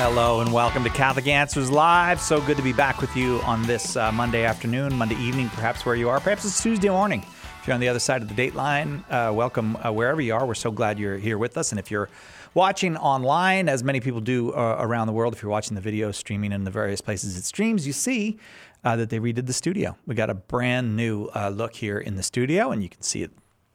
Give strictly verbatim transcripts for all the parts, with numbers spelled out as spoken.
Hello and welcome to Catholic Answers Live. So good to be back with you on this uh, Monday afternoon, Monday evening, perhaps where you are. Perhaps it's Tuesday morning. If you're on the other side of the date line, uh, welcome uh, wherever you are. We're so glad you're here with us. And if you're watching online, as many people do uh, around the world, if you're watching the video streaming in the various places it streams, you see uh, that they redid the studio. We got a brand new uh, look here in the studio, and you can see it.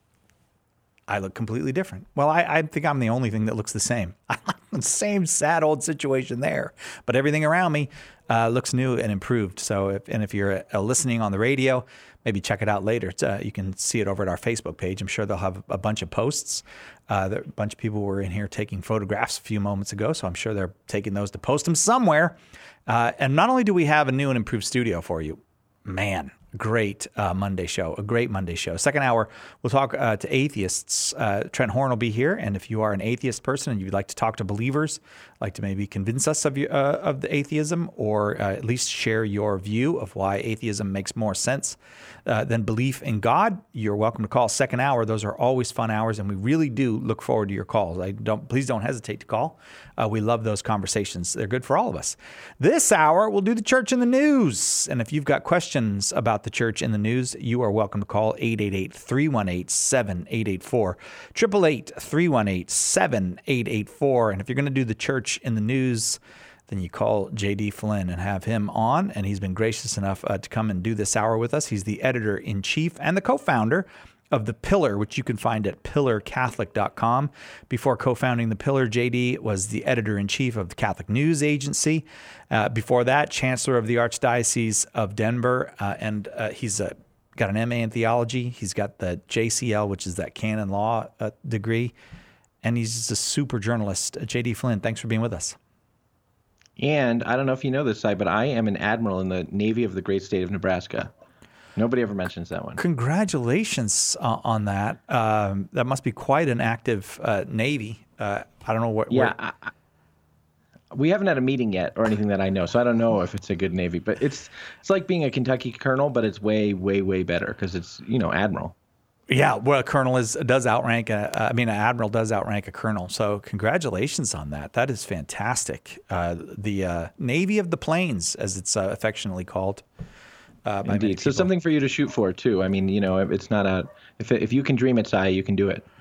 I look completely different. Well, I, I think I'm the only thing that looks the same. The same sad old situation there, but everything around me uh, looks new and improved. So, if, and if you're uh, listening on the radio, maybe check it out later. Uh, you can see it over at our Facebook page. I'm sure they'll have a bunch of posts. Uh, there, a bunch of people were in here taking photographs a few moments ago, so I'm sure they're taking those to post them somewhere. Uh, and not only do we have a new and improved studio for you, man, great uh, Monday show, a great Monday show. Second hour, we'll talk uh, to atheists. Uh, Trent Horn will be here, and if you are an atheist person and you'd like to talk to believers, like to maybe convince us of, your, uh, of the atheism, or uh, at least share your view of why atheism makes more sense uh, than belief in God, you're welcome to call. Second hour, those are always fun hours, and we really do look forward to your calls. I don't, please don't hesitate to call. Uh, we love those conversations. They're good for all of us. This hour, we'll do the church in the news, and if you've got questions about the church in the news, you are welcome to call eight eight eight, three one eight, seven eight eight four, eight eight eight, three one eight, seven eight eight four. And if you're going to do the church in the news, then you call J D Flynn and have him on, and he's been gracious enough uh, to come and do this hour with us. He's the editor-in-chief and the co-founder of The Pillar, which you can find at pillar catholic dot com. Before co-founding The Pillar, J D was the editor-in-chief of the Catholic News Agency. Uh, before that, chancellor of the Archdiocese of Denver, uh, and uh, he's a, got an M A in theology. He's got the J C L, which is that canon law uh, degree, and he's just a super journalist. Uh, J D Flynn, thanks for being with us. And I don't know if you know this, Si, but I am an admiral in the Navy of the great state of Nebraska. Nobody ever mentions that one. Congratulations uh, on that. Um, that must be quite an active uh, Navy. Uh, I don't know what. Yeah, I, I, we haven't had a meeting yet or anything that I know, so I don't know if it's a good Navy. But it's it's like being a Kentucky colonel, but it's way, way, way better because it's, you know, admiral. Yeah, well, a colonel is does outrank. A, I mean, an admiral does outrank a colonel. So congratulations on that. That is fantastic. Uh, the uh, Navy of the Plains, as it's uh, affectionately called. Uh, by Indeed. So something for you to shoot for too. I mean, you know, it's not a if if you can dream it, Si, you can do it.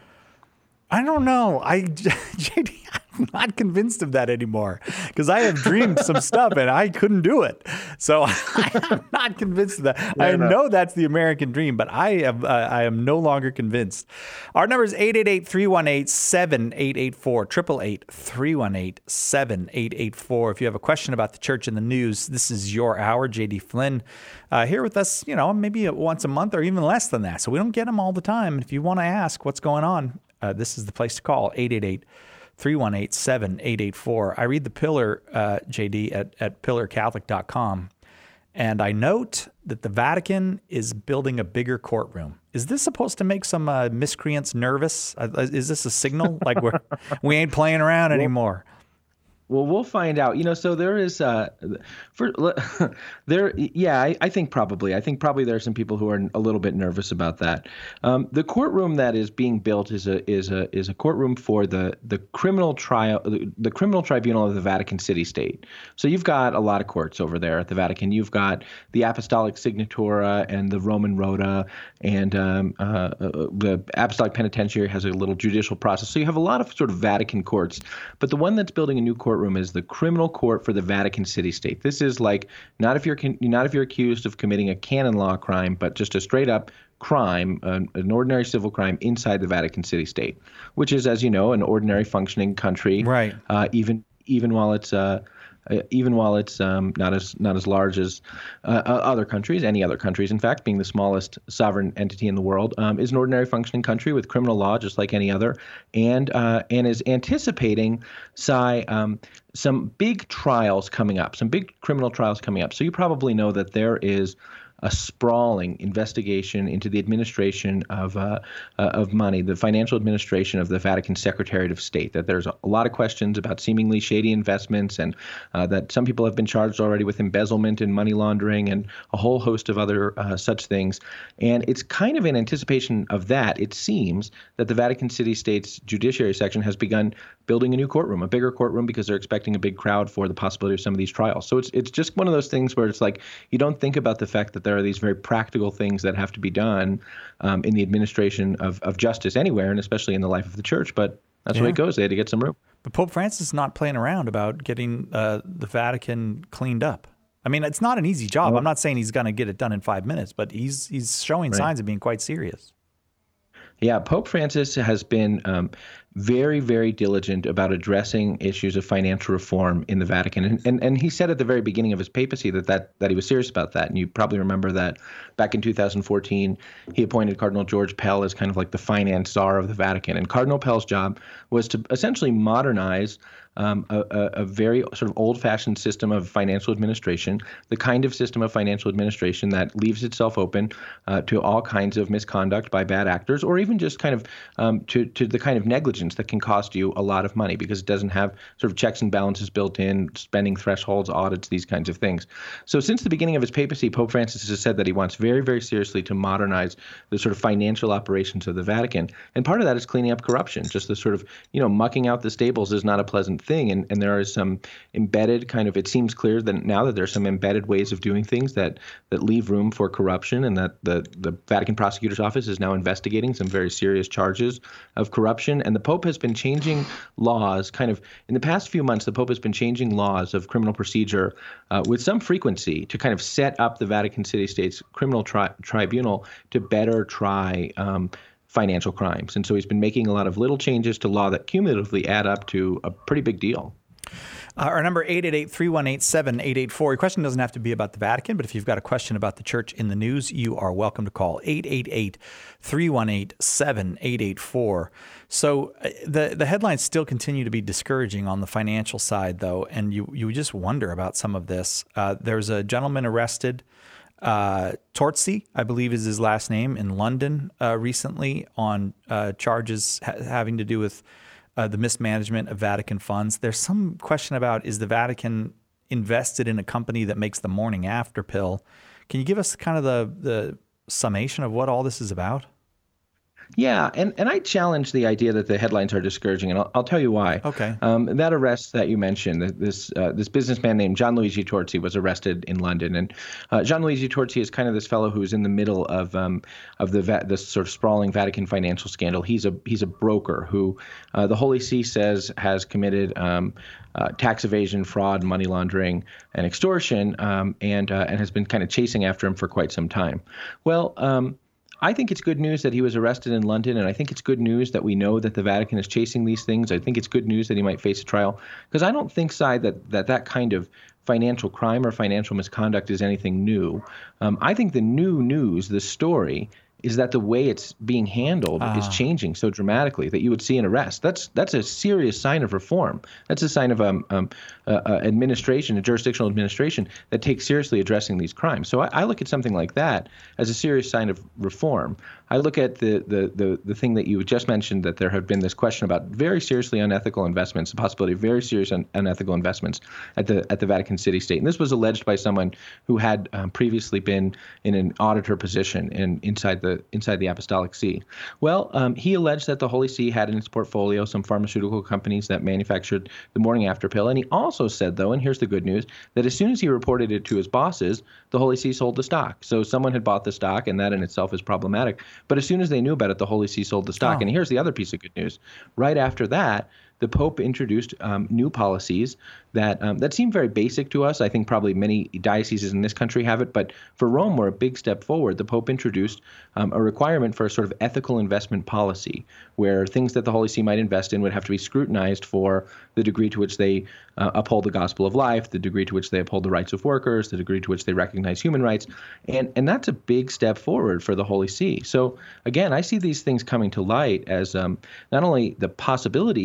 I don't know. I J D, I'm not convinced of that anymore because I have dreamed some stuff and I couldn't do it. So I'm not convinced of that. Yeah, I no. know that's the American dream, but I am uh, I am no longer convinced. Our number is eight eight eight, three one eight, seven eight eight four, eight eight eight, three one eight, seven eight eight four. If you have a question about the church in the news, this is your hour. J D Flynn uh, here with us, you know, maybe once a month or even less than that. So we don't get him all the time. If you want to ask what's going on, Uh, this is the place to call, eight eight eight, three one eight, seven eight eight four. I read The Pillar, uh, J D, at, at pillar catholic dot com, and I note that the Vatican is building a bigger courtroom. Is this supposed to make some uh, miscreants nervous? Uh, is this a signal? Like we're, we ain't playing around anymore? Well, we'll find out. You know, so there is, uh, for there, yeah, I, I think probably. I think probably there are some people who are a little bit nervous about that. Um, the courtroom that is being built is a is a is a courtroom for the the criminal trial, the, the criminal tribunal of the Vatican City State. So you've got a lot of courts over there at the Vatican. You've got the Apostolic Signatura and the Roman Rota, and um, uh, the Apostolic Penitentiary has a little judicial process. So you have a lot of sort of Vatican courts, but the one that's building a new court room is the criminal court for the Vatican City State. This is like not if you're not if you're accused of committing a canon law crime, but just a straight up crime, an, an ordinary civil crime inside the Vatican City State, which is, as you know, an ordinary functioning country. Right. Uh, even even while it's uh, uh, even while it's um, not as not as large as uh, other countries, any other countries, in fact, being the smallest sovereign entity in the world, um, is an ordinary functioning country with criminal law just like any other, and uh, and is anticipating, Si, um, some big trials coming up, some big criminal trials coming up. So you probably know that there is a sprawling investigation into the administration of uh, uh, of money, the financial administration of the Vatican Secretariat of State. That there's a lot of questions about seemingly shady investments, and uh, that some people have been charged already with embezzlement and money laundering and a whole host of other uh, such things. And it's kind of in anticipation of that, it seems, that the Vatican City State's Judiciary Section has begun building a new courtroom, a bigger courtroom, because they're expecting a big crowd for the possibility of some of these trials. So it's it's just one of those things where it's like you don't think about the fact that there are these very practical things that have to be done um, in the administration of, of justice anywhere, and especially in the life of the church. But that's yeah. the way it goes. They had to get some room. But Pope Francis is not playing around about getting uh, the Vatican cleaned up. I mean, it's not an easy job. Well, I'm not saying he's going to get it done in five minutes, but he's he's showing right. signs of being quite serious. Yeah, Pope Francis has been um, very, very diligent about addressing issues of financial reform in the Vatican. And, and and he said at the very beginning of his papacy that, that that he was serious about that. And you probably remember that back in two thousand fourteen, he appointed Cardinal George Pell as kind of like the finance czar of the Vatican. And Cardinal Pell's job was to essentially modernize Um, a, a very sort of old-fashioned system of financial administration, the kind of system of financial administration that leaves itself open uh, to all kinds of misconduct by bad actors, or even just kind of um, to, to the kind of negligence that can cost you a lot of money because it doesn't have sort of checks and balances built in, spending thresholds, audits, these kinds of things. So since the beginning of his papacy, Pope Francis has said that he wants very, very seriously to modernize the sort of financial operations of the Vatican. And part of that is cleaning up corruption. Just the sort of, you know, mucking out the stables is not a pleasant thing. And, and there are some embedded kind of, it seems clear that now that there's some embedded ways of doing things that that leave room for corruption, and that the, the Vatican Prosecutor's Office is now investigating some very serious charges of corruption. And the Pope has been changing laws kind of, in the past few months, the Pope has been changing laws of criminal procedure uh, with some frequency to kind of set up the Vatican City State's criminal tri- tribunal to better try um, financial crimes. And so he's been making a lot of little changes to law that cumulatively add up to a pretty big deal. Uh, our number, eight eight eight, three one eight, seven eight eight four. Your question doesn't have to be about the Vatican, but if you've got a question about the church in the news, you are welcome to call eight eight eight, three one eight, seven eight eight four. So uh, the the headlines still continue to be discouraging on the financial side, though, and you, you just wonder about some of this. Uh, there's a gentleman arrested, Uh, Torzi, I believe is his last name, in London uh, recently on uh, charges ha- having to do with uh, the mismanagement of Vatican funds. There's some question about, is the Vatican invested in a company that makes the morning after pill? Can you give us kind of the, the summation of what all this is about? Yeah, and, and I challenge the idea that the headlines are discouraging, and I'll, I'll tell you why. Okay. Um, that arrest that you mentioned, this uh, this businessman named Gianluigi Torzi was arrested in London, and uh, Gianluigi Torzi is kind of this fellow who's in the middle of um, of the va- this sort of sprawling Vatican financial scandal. He's a he's a broker who uh, the Holy See says has committed um, uh, tax evasion, fraud, money laundering, and extortion, um, and uh, and has been kind of chasing after him for quite some time. Well. Um, I think it's good news that he was arrested in London, and I think it's good news that we know that the Vatican is chasing these things. I think it's good news that he might face a trial, because I don't think, Cy, that, that that kind of financial crime or financial misconduct is anything new. Um, I think the new news, the story, is that the way it's being handled uh. is changing so dramatically that you would see an arrest. That's that's a serious sign of reform. That's a sign of um, um uh, uh, administration, a jurisdictional administration that takes seriously addressing these crimes. So I, I look at something like that as a serious sign of reform. I look at the, the the the thing that you just mentioned, that there have been this question about very seriously unethical investments, the possibility of very serious un- unethical investments at the at the Vatican City State. And this was alleged by someone who had um, previously been in an auditor position in inside the inside the Apostolic See. Well, um, he alleged that the Holy See had in its portfolio some pharmaceutical companies that manufactured the morning after pill. And he also said, though, and here's the good news, that as soon as he reported it to his bosses, the Holy See sold the stock. So someone had bought the stock, and that in itself is problematic. But as soon as they knew about it, the Holy See sold the stock. Oh. And here's the other piece of good news. Right after that, the Pope introduced um, new policies that um, that seem very basic to us. I think probably many dioceses in this country have it, but for Rome were a big step forward. The Pope introduced um, a requirement for a sort of ethical investment policy, where things that the Holy See might invest in would have to be scrutinized for the degree to which they uh, uphold the gospel of life, the degree to which they uphold the rights of workers, the degree to which they recognize human rights. And, and that's a big step forward for the Holy See. So again, I see these things coming to light as um, not only the possibility of reform,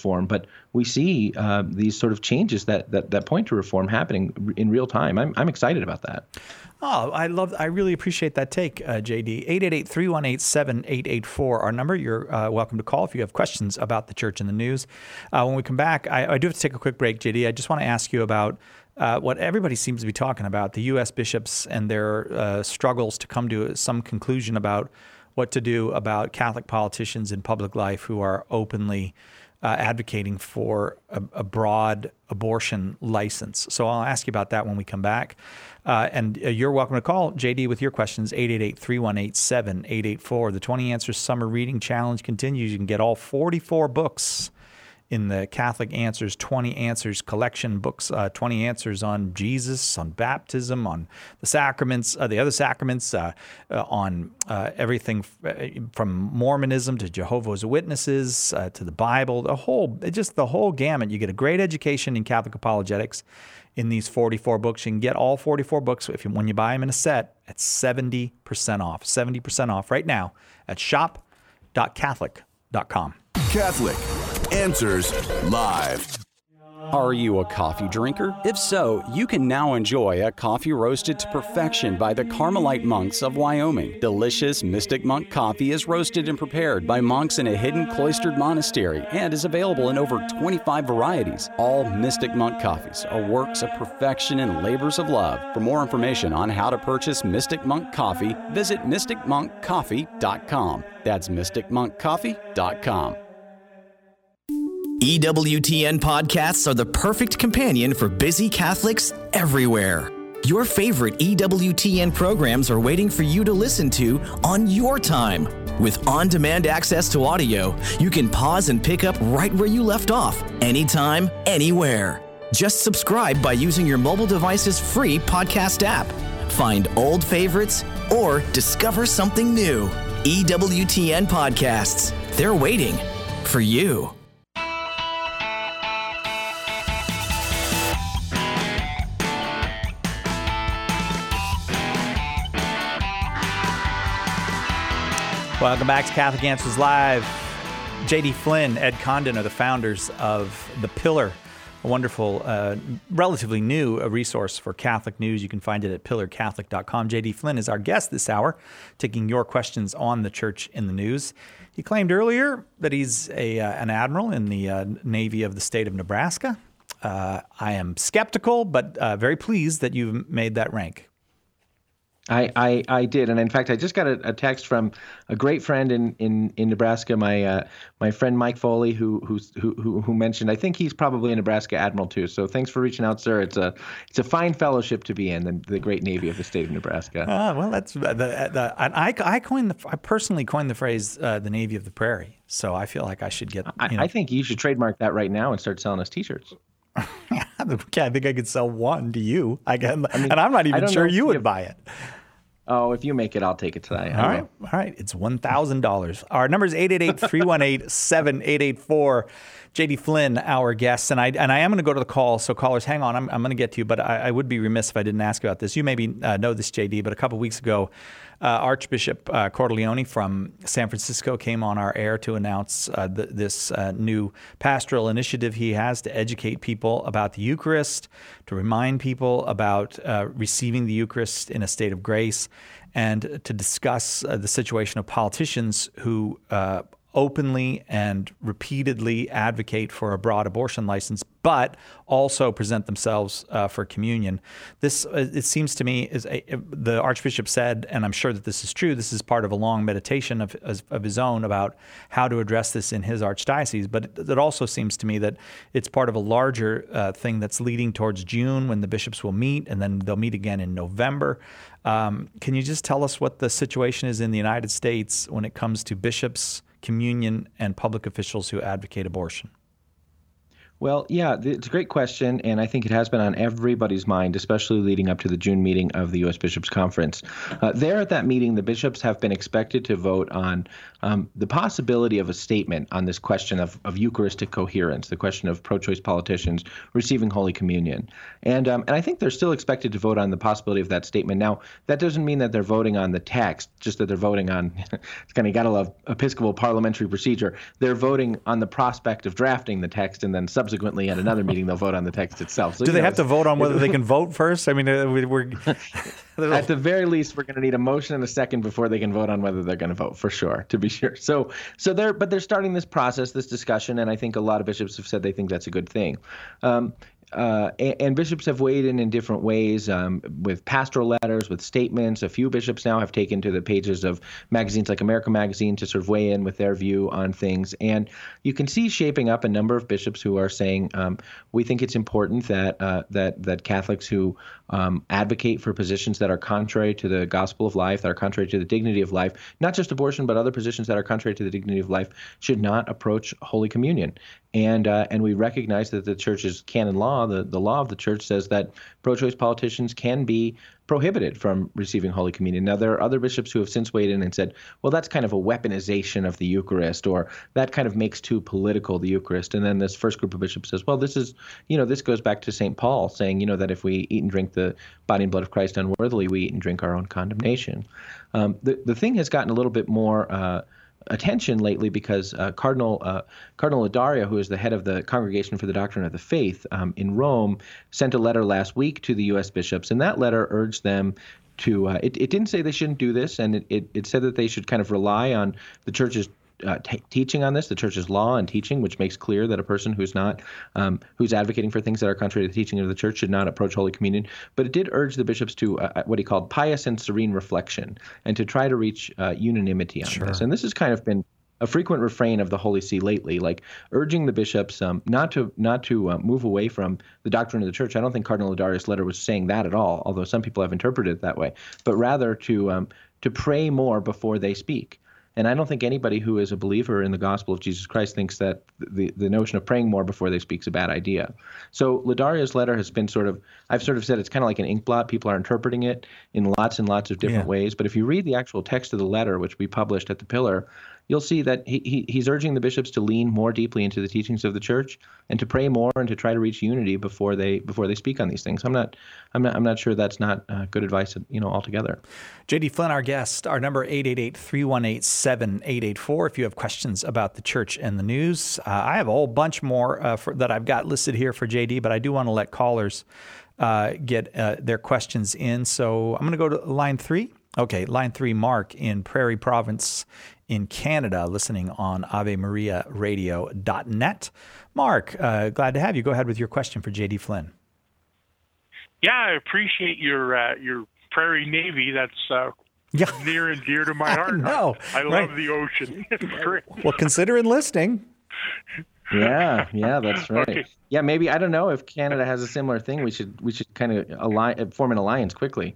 reform, but we see uh, these sort of changes that, that that point to reform happening in real time. I'm I'm excited about that. Oh, I love, I really appreciate that take, uh, J D. eight eight eight, three one eight, seven eight eight four, our number. You're uh, welcome to call if you have questions about the church and the news. Uh, when we come back, I, I do have to take a quick break, J D. I just want to ask you about uh, what everybody seems to be talking about, the U S bishops and their uh, struggles to come to some conclusion about what to do about Catholic politicians in public life who are openly Uh, advocating for a, a broad abortion license. So I'll ask you about that when we come back. Uh, and uh, you're welcome to call J D with your questions, eight eight eight, three one eight, seven eight eight four. The twenty Answers Summer Reading Challenge continues. You can get all forty-four books in the Catholic Answers twenty Answers collection, books, uh, twenty answers on Jesus, on baptism, on the sacraments, uh, the other sacraments, uh, uh, on uh, everything f- from Mormonism to Jehovah's Witnesses uh, to the Bible, the whole, just the whole gamut. You get a great education in Catholic apologetics in these forty-four books. You can get all forty-four books if you, when you buy them in a set at seventy percent off, seventy percent off right now at shop dot catholic dot com. Catholic Answers Live. Are you a coffee drinker? If so, you can now enjoy a coffee roasted to perfection by the Carmelite monks of Wyoming. Delicious Mystic Monk coffee is roasted and prepared by monks in a hidden cloistered monastery and is available in over twenty-five varieties. All Mystic Monk coffees are works of perfection and labors of love. For more information on how to purchase Mystic Monk coffee, visit mystic monk coffee dot com. That's mystic monk coffee dot com. E W T N podcasts are the perfect companion for busy Catholics everywhere. Your favorite E W T N programs are waiting for you to listen to on your time. With on-demand access to audio, you can pause and pick up right where you left off, anytime, anywhere. Just subscribe by using your mobile device's free podcast app. Find old favorites or discover something new. E W T N podcasts. They're waiting for you. Welcome back to Catholic Answers Live. J D Flynn, Ed Condon are the founders of The Pillar, a wonderful, uh, relatively new uh, resource for Catholic news. You can find it at pillar catholic dot com. J D Flynn is our guest this hour, taking your questions on the church in the news. He claimed earlier that he's a uh, an admiral in the uh, Navy of the state of Nebraska. Uh, I am skeptical, but uh, very pleased that you've made that rank. I, I, I did, and in fact, I just got a, a text from a great friend in, in, in Nebraska, my uh, my friend Mike Foley, who who's, who who who mentioned. I think he's probably a Nebraska admiral too. So thanks for reaching out, sir. It's a it's a fine fellowship to be in, the, the great Navy of the state of Nebraska. Ah, well, that's the, the I I coined the I personally coined the phrase uh, the Navy of the Prairie. So I feel like I should get. I, you know, I think you should trademark that right now and start selling us T-shirts. Yeah, I think I could sell one to you. I can, I mean, and I'm not even sure you would have, buy it. Oh, if you make it, I'll take it today. All right. All right. It's one thousand dollars. Our number is eight eight eight, three one eight, seven eight eight four. J D Flynn, our guest. And I and I am going to go to the call. So callers, hang on. I'm, I'm going to get to you. But I, I would be remiss if I didn't ask about this. You maybe uh, know this, J D, but a couple of weeks ago, uh, Archbishop uh, Cordileone from San Francisco came on our air to announce uh, the, this uh, new pastoral initiative he has to educate people about the Eucharist, to remind people about uh, receiving the Eucharist in a state of grace, and to discuss uh, the situation of politicians who uh, openly and repeatedly advocate for a broad abortion license, but also present themselves uh, for communion. This, uh, it seems to me, is a, the Archbishop said, and I'm sure that this is true, this is part of a long meditation of, of his own about how to address this in his archdiocese, but it, it also seems to me that it's part of a larger uh, thing that's leading towards June when the bishops will meet, and then they'll meet again in November. Um, can you just tell us what the situation is in the United States when it comes to bishops, communion, and public officials who advocate abortion? Well, yeah, it's a great question, and I think it has been on everybody's mind, especially leading up to the June meeting of the U S Bishops' Conference. Uh, there at that meeting, the bishops have been expected to vote on um, the possibility of a statement on this question of, of Eucharistic coherence, the question of pro-choice politicians receiving Holy Communion. And um, and I think they're still expected to vote on the possibility of that statement. Now, that doesn't mean that they're voting on the text, just that they're voting on, it's kind of got to love Episcopal parliamentary procedure. They're voting on the prospect of drafting the text, and then subsequently at another meeting they'll vote on the text itself. So, Do they know, have to vote on whether they can vote first? I mean, uh, we, we're at the very least, we're going to need a motion and a second before they can vote on whether they're going to vote, for sure, to be sure. So, so they're but they're starting this process, this discussion, and I think a lot of bishops have said they think that's a good thing. Um, Uh, and, and bishops have weighed in in different ways, um, with pastoral letters, with statements. A few bishops now have taken to the pages of magazines like America Magazine to sort of weigh in with their view on things. And you can see shaping up a number of bishops who are saying, um, we think it's important that uh, that that Catholics who um, advocate for positions that are contrary to the gospel of life, that are contrary to the dignity of life, not just abortion, but other positions that are contrary to the dignity of life, should not approach Holy Communion. And uh, and we recognize that the church's canon law, the, the law of the church, says that pro-choice politicians can be prohibited from receiving Holy Communion. Now, there are other bishops who have since weighed in and said, well, that's kind of a weaponization of the Eucharist, or that kind of makes too political the Eucharist. And then this first group of bishops says, well, this is, you know, this goes back to Saint Paul saying, you know, that if we eat and drink the body and blood of Christ unworthily, we eat and drink our own condemnation. Um, the, the thing has gotten a little bit more uh, attention lately because uh, Cardinal uh, Cardinal Ladaria, who is the head of the Congregation for the Doctrine of the Faith um, in Rome, sent a letter last week to the U S bishops, and that letter urged them to. Uh, it, it didn't say they shouldn't do this, and it, it, it said that they should kind of rely on the church's Uh, t- teaching on this, the church's law and teaching, which makes clear that a person who's not, um, who's advocating for things that are contrary to the teaching of the church should not approach Holy Communion. But it did urge the bishops to uh, what he called pious and serene reflection, and to try to reach uh, unanimity on Sure. this. And this has kind of been a frequent refrain of the Holy See lately, like urging the bishops um, not to not to uh, move away from the doctrine of the church. I don't think Cardinal Ladaria's letter was saying that at all, although some people have interpreted it that way, but rather to um, to pray more before they speak. And I don't think anybody who is a believer in the gospel of Jesus Christ thinks that the, the notion of praying more before they speak is a bad idea. So Ladaria's letter has been sort of, I've sort of said it's kind of like an ink blot. People are interpreting it in lots and lots of different Yeah. ways. But if you read the actual text of the letter, which we published at the Pillar, you'll see that he, he he's urging the bishops to lean more deeply into the teachings of the church and to pray more and to try to reach unity before they before they speak on these things. I'm not I'm not I'm not sure that's not uh, good advice, you know, altogether. J D Flynn, our guest, our number eight eight eight, three one eight, seven eight eight four. If you have questions about the church and the news, uh, I have a whole bunch more uh, for, that I've got listed here for J D, but I do want to let callers uh, get uh, their questions in. So I'm going to go to line three. Okay, line three, Mark in Prairie Province in Canada, listening on ave maria radio dot net. Mark, uh, glad to have you. Go ahead with your question for J D Flynn. Yeah, I appreciate your uh, your Prairie Navy. That's uh, Yeah. near and dear to my heart. I know, I, I right. love the ocean. It's great. Well, consider enlisting. Yeah, yeah, that's right. Okay. Yeah, maybe I don't know if Canada has a similar thing. We should we should kind of align, form an alliance quickly.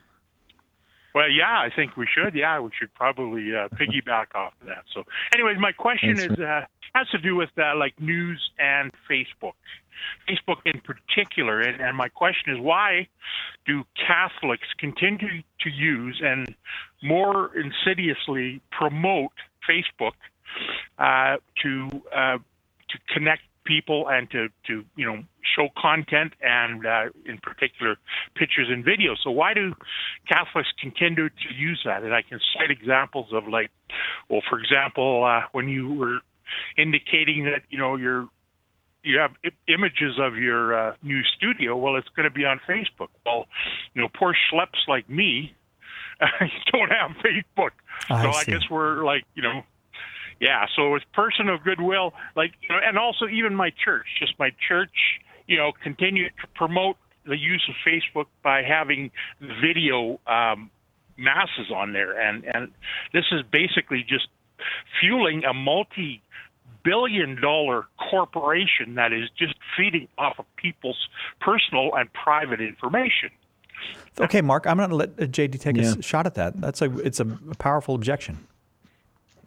Well, yeah, I think we should. Yeah, we should probably uh, piggyback off of that. So, anyways, my question Thanks, is uh, has to do with uh, like news and Facebook, Facebook in particular. And, and my question is, why do Catholics continue to use and more insidiously promote Facebook uh, to uh, to connect people and to, to you know show content and uh, in particular pictures and videos? So why do Catholics continue to use that? And I can cite examples of, like, well, for example, uh, when you were indicating that you know you're you have I- images of your uh, new studio, well, it's going to be on Facebook. Well, you know, poor schleps like me don't have Facebook, I so I see. guess we're like you know. Yeah, so it's person of goodwill, like, you know, and also even my church, just my church, you know, continue to promote the use of Facebook by having video um, masses on there. And, and this is basically just fueling a multi-billion dollar corporation that is just feeding off of people's personal and private information. Okay, Mark, I'm going to let uh, J D take a Yeah. s- shot at that. That's a it's a powerful objection.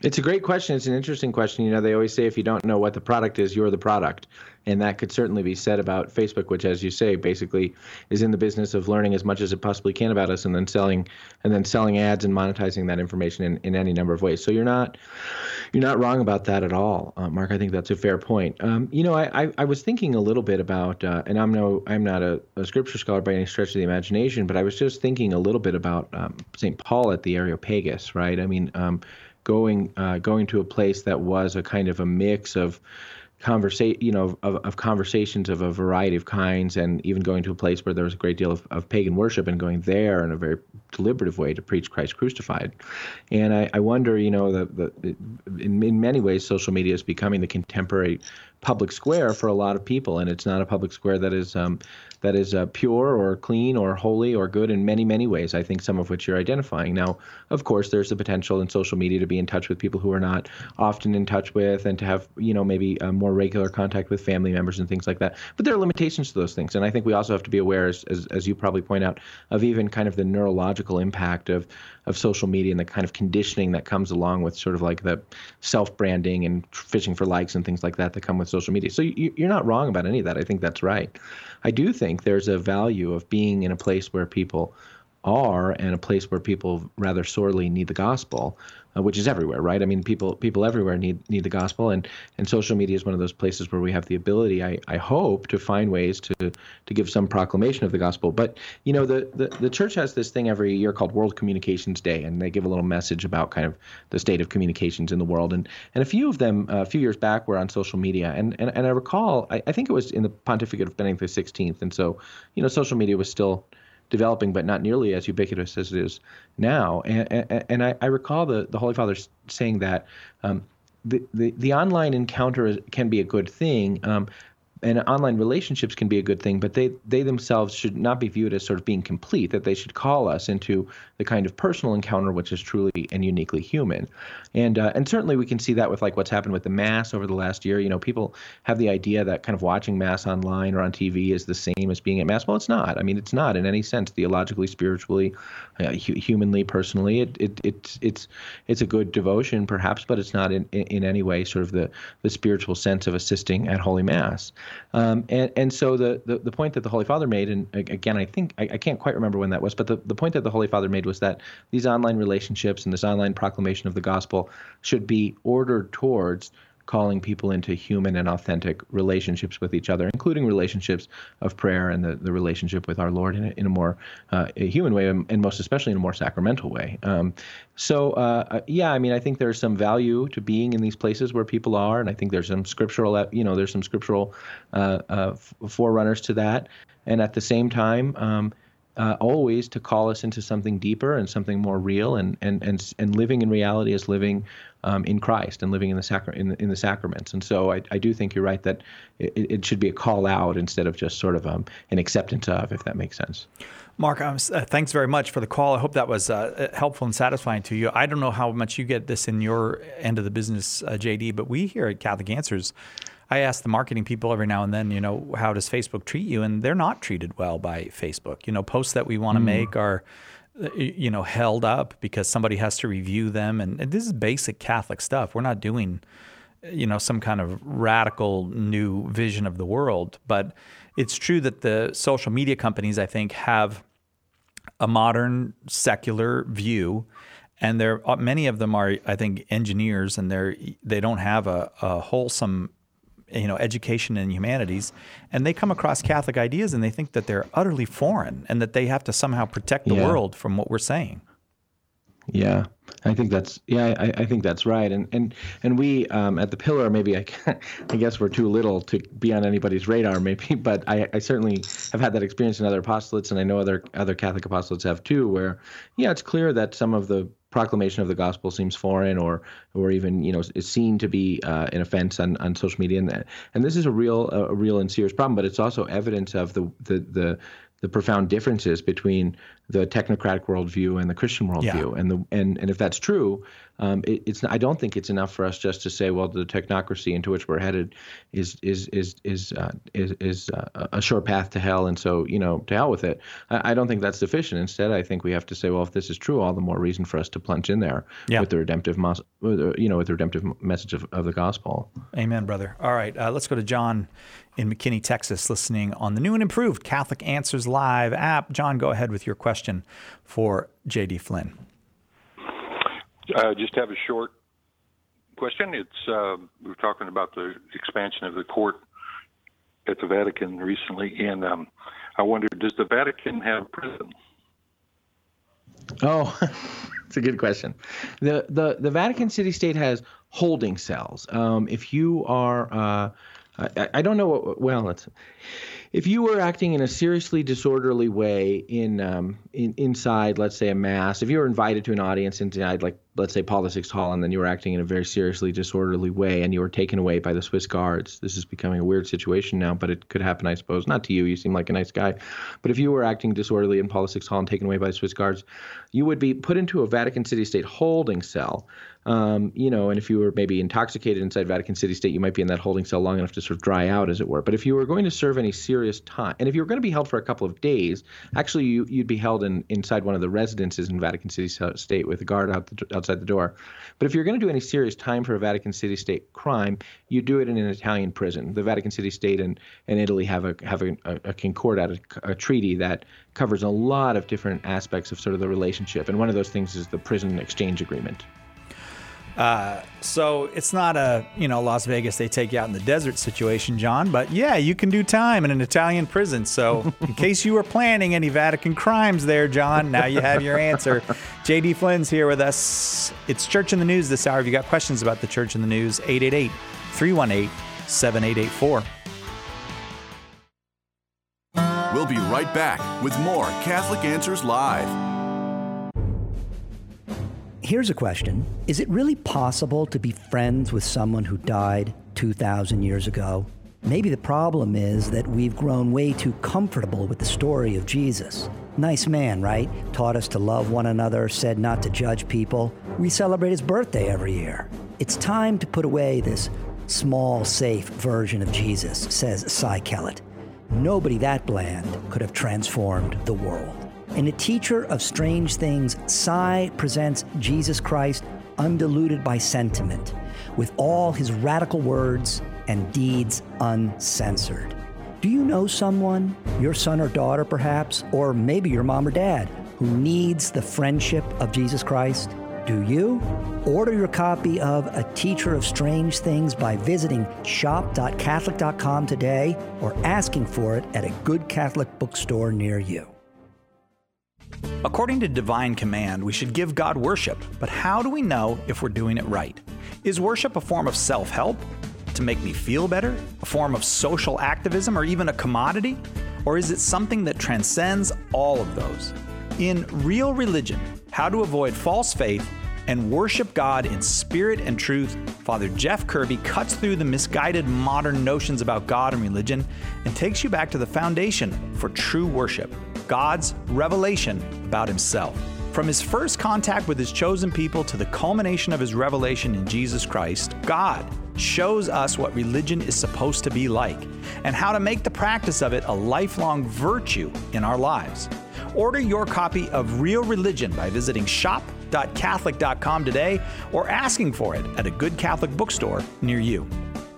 It's a great question. It's an interesting question. You know, they always say if you don't know what the product is, you're the product. And that could certainly be said about Facebook, which, as you say, basically is in the business of learning as much as it possibly can about us and then selling and then selling ads and monetizing that information in, in any number of ways. So you're not you're not wrong about that at all, uh, Mark. I think that's a fair point. Um, you know, I, I I was thinking a little bit about, uh, and I'm no I'm not a, a scripture scholar by any stretch of the imagination, but I was just thinking a little bit about um, Saint Paul at the Areopagus, right? I mean, um, going uh, going to a place that was a kind of a mix of conversation, you know, of, of conversations of a variety of kinds, and even going to a place where there was a great deal of, of pagan worship and going there in a very deliberative way to preach Christ crucified. And I, I wonder, you know, the, the, in, in many ways, social media is becoming the contemporary public square for a lot of people, and it's not a public square that is um, that is uh, pure or clean or holy or good in many, many ways, I think, some of which you're identifying. Now, of course, there's the potential in social media to be in touch with people who are not often in touch with, and to have, you know, maybe uh, more regular contact with family members and things like that. But there are limitations to those things, and I think we also have to be aware, as, as, as you probably point out, of even kind of the neurological impact of, of social media and the kind of conditioning that comes along with sort of like the self-branding and fishing for likes and things like that that come with social media. So you, you're not wrong about any of that. I think that's right. I do think there's a value of being in a place where people are, and a place where people rather sorely need the gospel, uh, which is everywhere, right? I mean, people people everywhere need need the gospel, and, and social media is one of those places where we have the ability, I, I hope, to find ways to to give some proclamation of the gospel. But, you know, the, the, the church has this thing every year called World Communications Day, and they give a little message about kind of the state of communications in the world. And and a few of them, uh, a few years back, were on social media. And and, and I recall, I, I think it was in the pontificate of Benedict the sixteenth, and so, you know, social media was still developing, but not nearly as ubiquitous as it is now. And, and, and I, I recall the, the Holy Father saying that um, the, the, the online encounter is, can be a good thing, um, and online relationships can be a good thing, but they, they themselves should not be viewed as sort of being complete, that they should call us into the kind of personal encounter which is truly and uniquely human. And uh, and certainly we can see that with like what's happened with the Mass over the last year. You know, people have the idea that kind of watching Mass online or on T V is the same as being at Mass. Well, it's not. I mean, it's not in any sense, theologically, spiritually, uh, hu- humanly, personally. It, it it's it's it's a good devotion, perhaps, but it's not in, in, in any way sort of the, the spiritual sense of assisting at Holy Mass. Um, and, and so the, the, the point that the Holy Father made, and again, I think, I, I can't quite remember when that was, but the, the point that the Holy Father made was that these online relationships and this online proclamation of the gospel should be ordered towards calling people into human and authentic relationships with each other, including relationships of prayer and the, the relationship with our Lord in a, in a more uh, a human way, and most especially in a more sacramental way. Um, so, uh, yeah, I mean, I think there's some value to being in these places where people are, and I think there's some scriptural, you know, there's some scriptural uh, uh, forerunners to that. And at the same time, um, Uh, always to call us into something deeper and something more real, and and and, and living in reality is living um, in Christ and living in the sacra- in the, in the sacraments. And so I, I do think you're right that it, it should be a call out instead of just sort of um, an acceptance of, if that makes sense. Mark, um, uh, thanks very much for the call. I hope that was uh, helpful and satisfying to you. I don't know how much you get this in your end of the business, uh, J D, but we here at Catholic Answers, I ask the marketing people every now and then, you know, how does Facebook treat you? And they're not treated well by Facebook. You know, posts that we want to mm. make are, you know, held up because somebody has to review them. And, and this is basic Catholic stuff. We're not doing, you know, some kind of radical new vision of the world. But it's true that the social media companies, I think, have a modern secular view. And there, many of them are, I think, engineers, and they're they don't have a, a wholesome, you know, education in humanities, and they come across Catholic ideas and they think that they're utterly foreign and that they have to somehow protect the yeah. world from what we're saying. Yeah, I think that's yeah, I, I think that's right. And and and we um, at the Pillar, maybe I, I guess we're too little to be on anybody's radar, maybe, but I, I certainly have had that experience in other apostolates, and I know other other Catholic apostolates have too, where yeah, it's clear that some of the proclamation of the gospel seems foreign, or or even, you know, is seen to be uh, an offense on, on social media, and that, and this is a real a real and serious problem. But it's also evidence of the the the the profound differences between the technocratic worldview and the Christian worldview. Yeah. And the and, and if that's true, um, it, it's I don't think it's enough for us just to say, well, the technocracy into which we're headed is is is is uh, is, is uh, a sure path to hell, and so you know to hell with it. I, I don't think that's sufficient. Instead, I think we have to say, well, if this is true, all the more reason for us to plunge in there yeah. with the redemptive, mos- you know, with the redemptive message of, of the gospel. Amen, brother. All right, uh, let's go to John in McKinney, Texas, listening on the new and improved Catholic Answers Live app. John, go ahead with your question for J D Flynn. I uh, just have a short question. It's uh, we were talking about the expansion of the court at the Vatican recently, and um, I wondered, does the Vatican have a prison? Oh, it's a good question. The the the Vatican City State has holding cells. Um, if you are, uh, I, I don't know what. Well, let's. If you were acting in a seriously disorderly way in, um, in inside, let's say, a mass, if you were invited to an audience inside, like, let's say, Paul the Sixth Hall, and then you were acting in a very seriously disorderly way and you were taken away by the Swiss guards, this is becoming a weird situation now, but it could happen, I suppose. Not to you. You seem like a nice guy. But if you were acting disorderly in Paul the Sixth Hall and taken away by the Swiss guards, you would be put into a Vatican City State holding cell. Um, you know, and if you were maybe intoxicated inside Vatican City State, you might be in that holding cell long enough to sort of dry out, as it were. But if you were going to serve any serious time, and if you were going to be held for a couple of days, actually you, you'd be held in inside one of the residences in Vatican City State with a guard out the, outside the door. But if you're going to do any serious time for a Vatican City State crime, you do it in an Italian prison. The Vatican City State and, and Italy have a have a, a concordat, a, a treaty that covers a lot of different aspects of sort of the relationship. And one of those things is the prison exchange agreement. Uh, so it's not a, you know, Las Vegas, they take you out in the desert situation, John, but yeah, you can do time in an Italian prison. So in case you were planning any Vatican crimes there, John, now you have your answer. J D Flynn's here with us. It's Church in the News this hour. If you got questions about the Church in the News, eight eight eight, three one eight, seven eight eight four. We'll be right back with more Catholic Answers Live. Here's a question. Is it really possible to be friends with someone who died two thousand years ago? Maybe the problem is that we've grown way too comfortable with the story of Jesus. Nice man, right? Taught us to love one another, said not to judge people. We celebrate his birthday every year. It's time to put away this small, safe version of Jesus, says Cy Kellett. Nobody that bland could have transformed the world. In A Teacher of Strange Things, Cy presents Jesus Christ undiluted by sentiment, with all his radical words and deeds uncensored. Do you know someone, your son or daughter perhaps, or maybe your mom or dad, who needs the friendship of Jesus Christ? Do you? Order your copy of A Teacher of Strange Things by visiting shop dot catholic dot com today or asking for it at a good Catholic bookstore near you. According to divine command, we should give God worship, but how do we know if we're doing it right? Is worship a form of self-help? To make me feel better? A form of social activism or even a commodity? Or is it something that transcends all of those? In Real Religion, How to Avoid False Faith and Worship God in Spirit and Truth, Father Jeff Kirby cuts through the misguided modern notions about God and religion and takes you back to the foundation for true worship, God's revelation about himself. From his first contact with his chosen people to the culmination of his revelation in Jesus Christ, God shows us what religion is supposed to be like and how to make the practice of it a lifelong virtue in our lives. Order your copy of Real Religion by visiting shop dot catholic dot com today or asking for it at a good Catholic bookstore near you.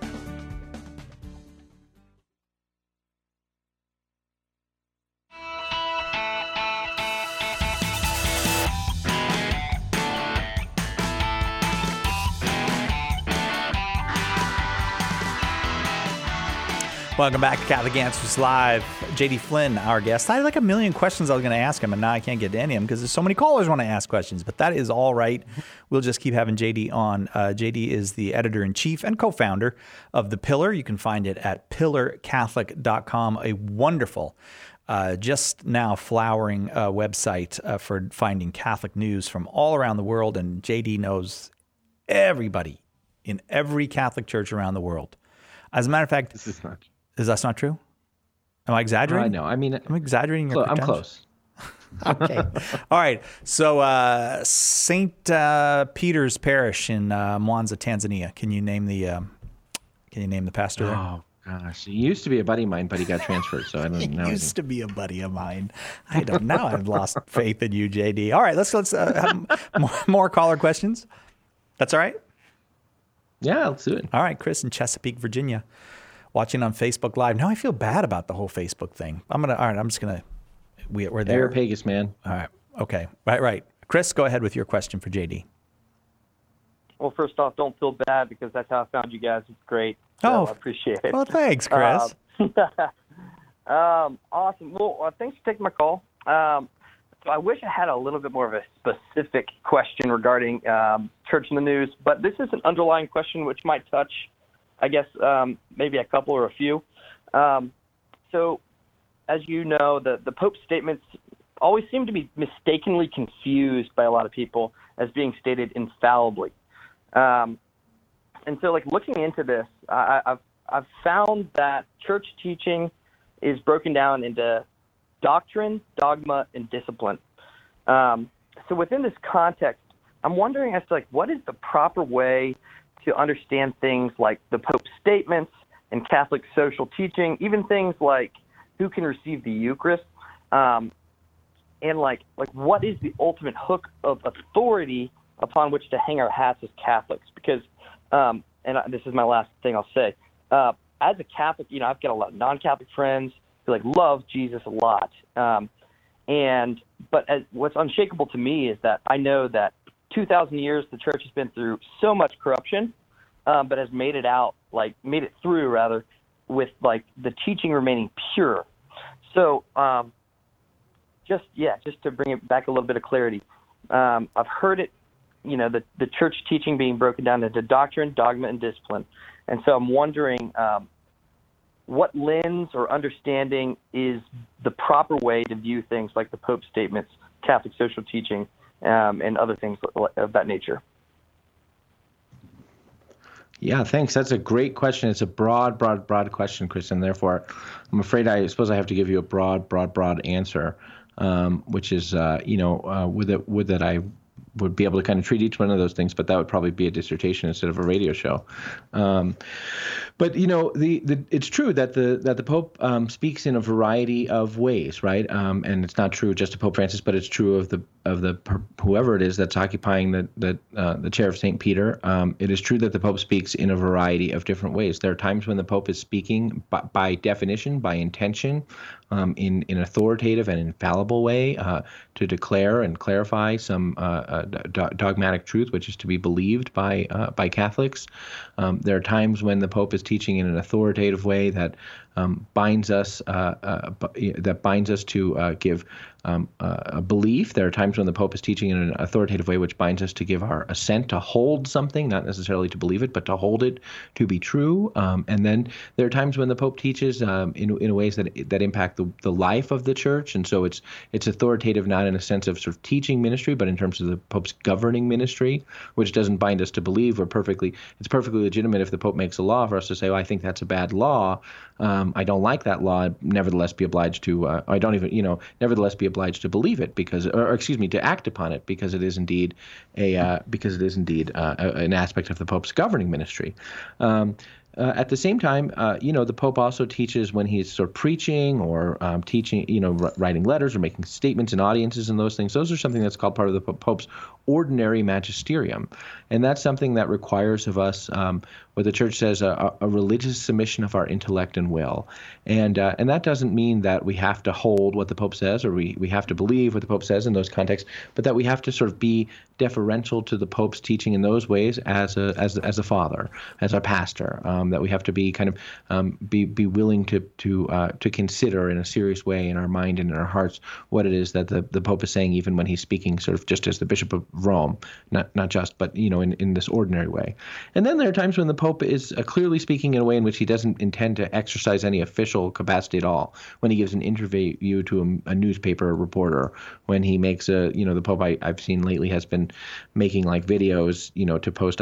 Welcome back to Catholic Answers Live. J D Flynn, our guest. I had like a million questions I was going to ask him, and now I can't get to any of them because there's so many callers want to ask questions. But that is all right. We'll just keep having J D on. Uh, J D is the editor-in-chief and co-founder of The Pillar. You can find it at pillar catholic dot com, a wonderful, uh, just now flowering uh, website uh, for finding Catholic news from all around the world. And J D knows everybody in every Catholic church around the world. As a matter of fact, this is not Is that not true? Am I exaggerating? I know. I mean, I'm exaggerating your clo- I'm credentials? close. Okay. All right. So uh, Saint Uh, Peter's Parish in uh, Mwanza, Tanzania. Can you name the um, Can you name the pastor there? Oh gosh, he used to be a buddy of mine, but he got transferred, so I don't He know. used to be a buddy of mine. I don't know. I've lost faith in you, J D. All right. Let's let's uh, have more, more caller questions. That's all right. Yeah, let's do it. All right, Chris in Chesapeake, Virginia, watching on Facebook Live. Now I feel bad about the whole Facebook thing. I'm gonna. All right. I'm just gonna. We, we're there. Areopagus, man. All right. Okay. Right. Right. Chris, go ahead with your question for J D. Well, first off, don't feel bad because that's how I found you guys. It's great. So Oh, I appreciate it. Well, thanks, Chris. Uh, um, awesome. Well, uh, thanks for taking my call. Um, so I wish I had a little bit more of a specific question regarding um, church in the news, but this is an underlying question which might touch, I guess, um, maybe a couple or a few. Um, so, as you know, the, the Pope's statements always seem to be mistakenly confused by a lot of people as being stated infallibly. Um, and so, like, looking into this, I, I've, I've found that church teaching is broken down into doctrine, dogma, and discipline. Um, so within this context, I'm wondering as to, like, what is the proper way to understand things like the Pope's statements and Catholic social teaching, even things like who can receive the Eucharist, um, and, like, like what is the ultimate hook of authority upon which to hang our hats as Catholics? Because, um, and this is my last thing I'll say, uh, as a Catholic, you know, I've got a lot of non-Catholic friends who, like, love Jesus a lot. Um, and, but as, what's unshakable to me is that I know that two thousand years the church has been through so much corruption, um, but has made it out, like, made it through, rather, with, like, the teaching remaining pure. So, um, just, yeah, just to bring it back a little bit of clarity, um, I've heard it, you know, the, the church teaching being broken down into doctrine, dogma, and discipline. And so I'm wondering um, what lens or understanding is the proper way to view things like the Pope's statements, Catholic social teaching, um, and other things of that nature. Yeah, thanks. That's a great question. It's a broad, broad, broad question, Chris, and therefore I'm afraid I suppose I have to give you a broad, broad, broad answer, um, which is, uh, you know, uh, with it, with that I would be able to kind of treat each one of those things, but that would probably be a dissertation instead of a radio show. Um, but you know, the, the it's true that the that the Pope um, speaks in a variety of ways, right? Um, and it's not true just to Pope Francis, but it's true of the of the whoever it is that's occupying the the uh, the chair of Saint Peter. Um, it is true that the Pope speaks in a variety of different ways. There are times when the Pope is speaking by, by definition, by intention, um, in in an authoritative and infallible way uh, to declare and clarify some uh, uh, do- dogmatic truth, which is to be believed by uh, by Catholics. Um, there are times when the Pope is teaching in an authoritative way that um, binds us uh, uh, that binds us to uh, give um, uh, a belief. There are times when the Pope is teaching in an authoritative way which binds us to give our assent to hold something, not necessarily to believe it, but to hold it to be true. Um, and then there are times when the Pope teaches um, in in ways that that impact the, the life of the Church, and so it's it's authoritative not in a sense of sort of teaching ministry, but in terms of the Pope's governing ministry, which doesn't bind us to believe. We're perfectly it's perfectly legitimate if the Pope makes a law for us to say, "Oh, I think that's a bad law. Um, I don't like that law." Nevertheless, be obliged to. Uh, I don't even, you know, nevertheless be obliged to believe it because, or, or excuse me, to act upon it because it is indeed a uh, because it is indeed uh, a, an aspect of the Pope's governing ministry. Um, Uh, at the same time, uh, you know, the Pope also teaches when he's sort of preaching or um, teaching, you know, r- writing letters or making statements in audiences and those things. Those are something that's called part of the Pope's ordinary magisterium. And that's something that requires of us um, what the Church says, a, a religious submission of our intellect and will. And uh, and that doesn't mean that we have to hold what the Pope says or we, we have to believe what the Pope says in those contexts, but that we have to sort of be deferential to the Pope's teaching in those ways as a as as a father, as a pastor. Um, that we have to be kind of um, be be willing to to uh, to consider in a serious way in our mind and in our hearts what it is that the, the Pope is saying, even when he's speaking sort of just as the Bishop of Rome, not not just, but you know, in, in this ordinary way. And then there are times when the Pope is uh, clearly speaking in a way in which he doesn't intend to exercise any official capacity at all. When he gives an interview to a, a newspaper reporter, when he makes a, you know, the Pope I, I've seen lately has been making like videos, you know, to post on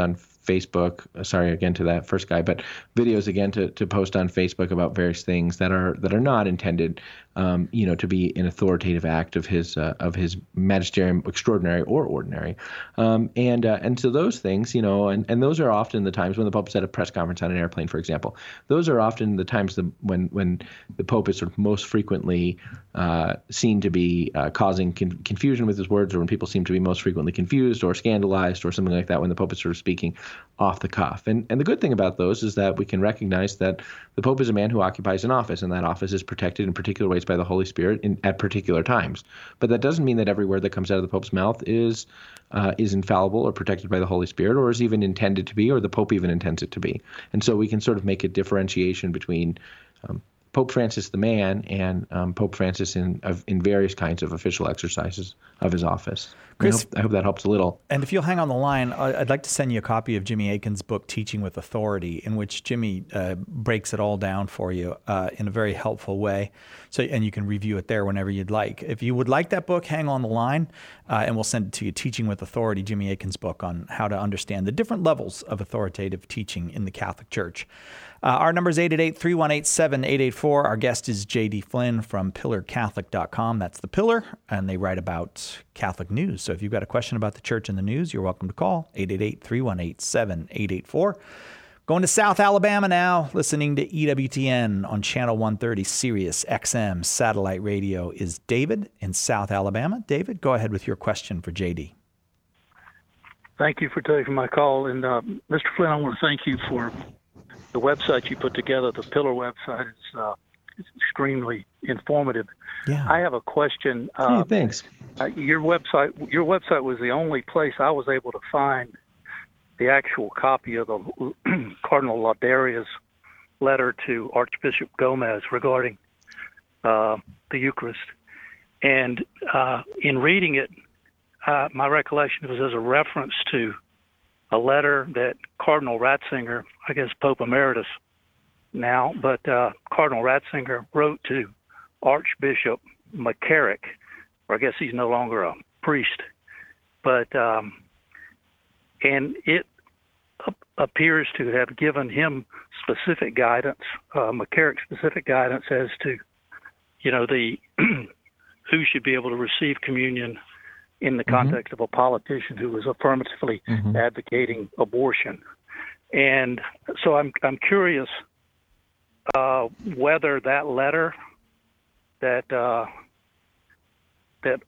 Facebook. Sorry again to that first guy, but videos again to, to post on Facebook about various things that are that are not intended, um, you know, to be an authoritative act of his uh, of his magisterium, extraordinary or ordinary, um, and uh, and so those things, you know, and, and those are often the times when the Pope is at a press conference on an airplane, for example. Those are often the times the, when when the Pope is sort of most frequently uh, seen to be uh, causing con- confusion with his words, or when people seem to be most frequently confused or scandalized or something like that, when the Pope is sort of speaking off the cuff. And and the good thing about those is that we can recognize that the Pope is a man who occupies an office, and that office is protected in particular ways by the Holy Spirit in, at particular times. But that doesn't mean that every word that comes out of the Pope's mouth is uh, is infallible or protected by the Holy Spirit, or is even intended to be, or the Pope even intends it to be. And so we can sort of make a differentiation between um, Pope Francis the man and um, Pope Francis in of, in various kinds of official exercises of his office. Chris, I hope, I hope that helps a little. And if you'll hang on the line, I'd like to send you a copy of Jimmy Akin's book, Teaching with Authority, in which Jimmy uh, breaks it all down for you uh, in a very helpful way. So, and you can review it there whenever you'd like. If you would like that book, hang on the line, uh, and we'll send it to you. Teaching with Authority, Jimmy Akin's book on how to understand the different levels of authoritative teaching in the Catholic Church. Uh, our number is eight eight eight, three one eight, seven eight eight four. Our guest is J D Flynn from pillar catholic dot com. That's The Pillar, and they write about Catholic news. So if you've got a question about the church and the news, you're welcome to call eight eight eight, three one eight, seven eight eight four. Going to South Alabama now, listening to E W T N on Channel one thirty Sirius X M satellite radio is David in South Alabama. David, go ahead with your question for J D. Thank you for taking my call. And uh, Mister Flynn, I want to thank you for the website you put together. The Pillar website is uh, it's extremely informative. Yeah. I have a question. Uh, hey, thanks. Uh, your website, your website was the only place I was able to find the actual copy of the Cardinal Laudaria's letter to Archbishop Gomez regarding uh, the Eucharist. And uh, in reading it, uh, my recollection was as a reference to a letter that Cardinal Ratzinger, I guess Pope Emeritus now, but uh, Cardinal Ratzinger wrote to Archbishop McCarrick, or I guess he's no longer a priest, but um, and it ap- appears to have given him specific guidance, uh, McCarrick specific guidance as to, you know, the who should be able to receive communion in the context mm-hmm. of a politician who was affirmatively mm-hmm. advocating abortion. And so I'm I'm curious uh, whether that letter that uh, that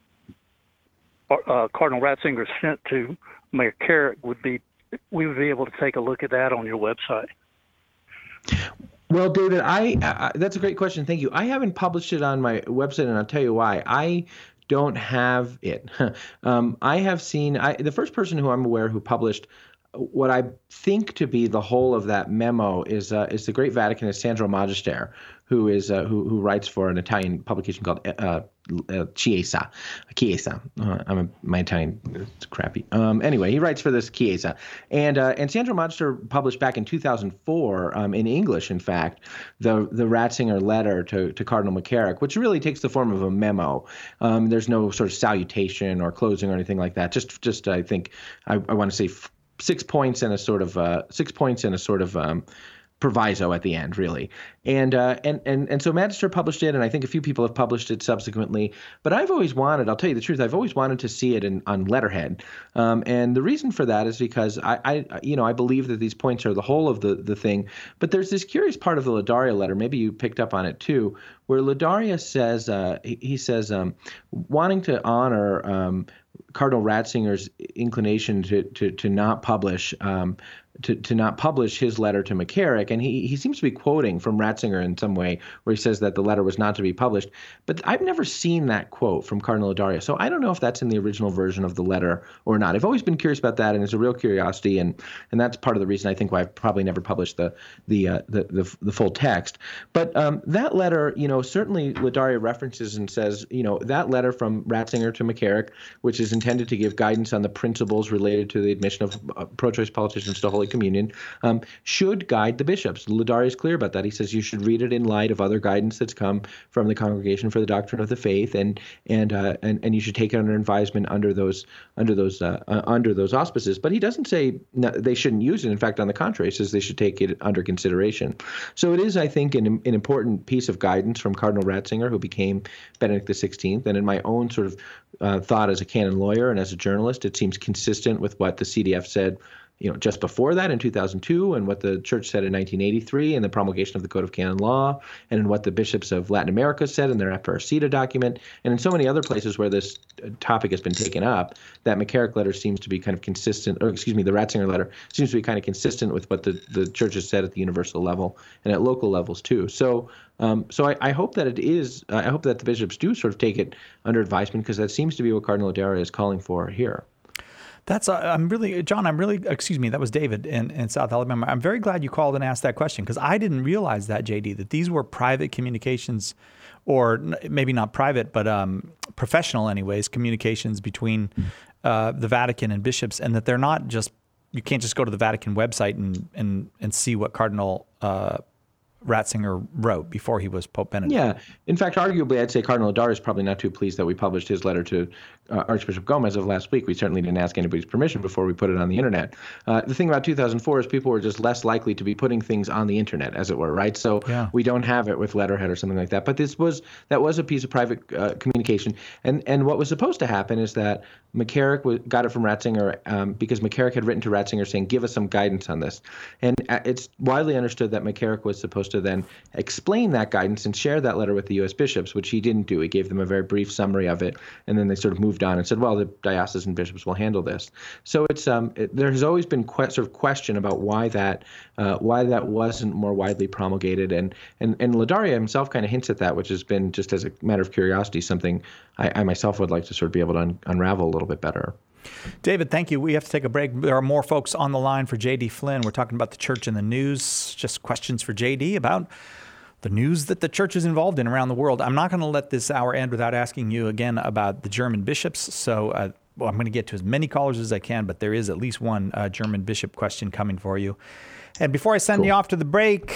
uh, Cardinal Ratzinger sent to Mayor Carrick would be we would be able to take a look at that on your website. Well, David, I, I that's a great question. Thank you. I haven't published it on my website, and I'll tell you why. I don't have it. um, I have seen I, the first person who I'm aware who published what I think to be the whole of that memo is uh, is the great Vaticanist Sandro Magister, who is uh, who who writes for an Italian publication called uh, uh, Chiesa. Chiesa. Uh, I'm a, my Italian is crappy. Um, anyway, he writes for this Chiesa, and uh, and Sandro Magister published back in two thousand four um, in English, in fact, the the Ratzinger letter to to Cardinal McCarrick, which really takes the form of a memo. Um, there's no sort of salutation or closing or anything like that. Just just I think I, I want to say. F- Six points and a sort of uh, six points and a sort of um, proviso at the end, really, and uh, and and and so Magister published it, and I think a few people have published it subsequently. But I've always wanted, I'll tell you the truth, I've always wanted to see it in, on letterhead, um, and the reason for that is because I, I, you know, I believe that these points are the whole of the the thing. But there's this curious part of the Laudaria letter, maybe you picked up on it too, where Laudaria says uh, he, he says um, wanting to honor. Um, Cardinal Ratzinger's inclination to to to not publish um, to to not publish his letter to McCarrick, and he he seems to be quoting from Ratzinger in some way, where he says that the letter was not to be published. But I've never seen that quote from Cardinal Laudaria, so I don't know if that's in the original version of the letter or not. I've always been curious about that, and it's a real curiosity, and and that's part of the reason I think why I've probably never published the the uh, the, the the full text. But um, that letter, you know, certainly Laudaria references and says, you know, that letter from Ratzinger to McCarrick, which is intended to give guidance on the principles related to the admission of uh, pro-choice politicians to Holy Communion, um, should guide the bishops. Laddaria is clear about that. He says you should read it in light of other guidance that's come from the Congregation for the Doctrine of the Faith, and and uh, and, and you should take it under advisement under those under those uh, uh, under those auspices. But he doesn't say no, they shouldn't use it. In fact, on the contrary, he says they should take it under consideration. So it is, I think, an, an important piece of guidance from Cardinal Ratzinger, who became Benedict the sixteenth, and in my own sort of uh, thought as a canon lawyer and as a journalist, it seems consistent with what the C D F said, you know, just before that in two thousand two, and what the Church said in nineteen eighty-three in the promulgation of the Code of Canon Law, and in what the bishops of Latin America said in their Aparecida document, and in so many other places where this topic has been taken up. That McCarrick letter seems to be kind of consistent, or excuse me, the Ratzinger letter seems to be kind of consistent with what the, the Church has said at the universal level and at local levels too. So. Um, so I, I hope that it is. Uh, I hope that the bishops do sort of take it under advisement, because that seems to be what Cardinal Laddaria is calling for here. That's uh, I'm really John. I'm really excuse me. That was David in, in South Alabama. I'm very glad you called and asked that question, because I didn't realize that, J D, that these were private communications, or maybe not private, but um, professional, anyways, communications between uh, the Vatican and bishops, and that they're not just. You can't just go to the Vatican website and and and see what Cardinal Uh, Ratzinger wrote before he was Pope Benedict. Yeah. In fact, arguably, I'd say Cardinal Laddaria is probably not too pleased that we published his letter to uh, Archbishop Gomez of last week. We certainly didn't ask anybody's permission before we put it on the internet. Uh, the thing about two thousand four is people were just less likely to be putting things on the internet, as it were, right? So yeah. we don't have it with letterhead or something like that. But this was that was a piece of private uh, communication. And and what was supposed to happen is that McCarrick w- got it from Ratzinger um, because McCarrick had written to Ratzinger saying, give us some guidance on this. And uh, it's widely understood that McCarrick was supposed to then explain that guidance and share that letter with the U S bishops, which he didn't do. He gave them a very brief summary of it, and then they sort of moved on and said, well, the diocesan bishops will handle this. So it's um, it, there has always been que- sort of question about why that uh, why that wasn't more widely promulgated. And, and, and Laddaria himself kind of hints at that, which has been, just as a matter of curiosity, something I, I myself would like to sort of be able to un- unravel a little bit better. David, thank you. We have to take a break. There are more folks on the line for J D Flynn. We're talking about the church in the news. Just questions for J D about the news that the church is involved in around the world. I'm not going to let this hour end without asking you again about the German bishops. So uh, well, I'm going to get to as many callers as I can, but there is at least one uh, German bishop question coming for you. And before I send cool. you off to the break,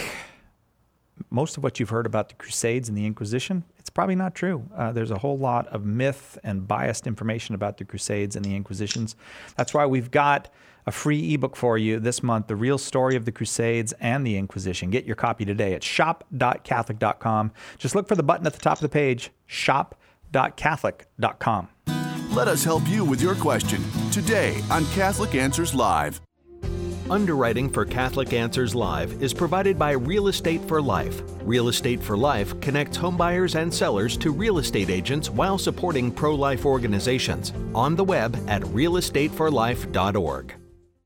most of what you've heard about the Crusades and the Inquisition, it's probably not true. Uh, there's a whole lot of myth and biased information about the Crusades and the Inquisitions. That's why we've got a free ebook for you this month, The Real Story of the Crusades and the Inquisition. Get your copy today at shop dot catholic dot com. Just look for the button at the top of the page, shop dot catholic dot com. Let us help you with your question today on Catholic Answers Live. Underwriting for Catholic Answers Live is provided by Real Estate for Life. Real Estate for Life connects homebuyers and sellers to real estate agents while supporting pro-life organizations. On the web at real estate for life dot org.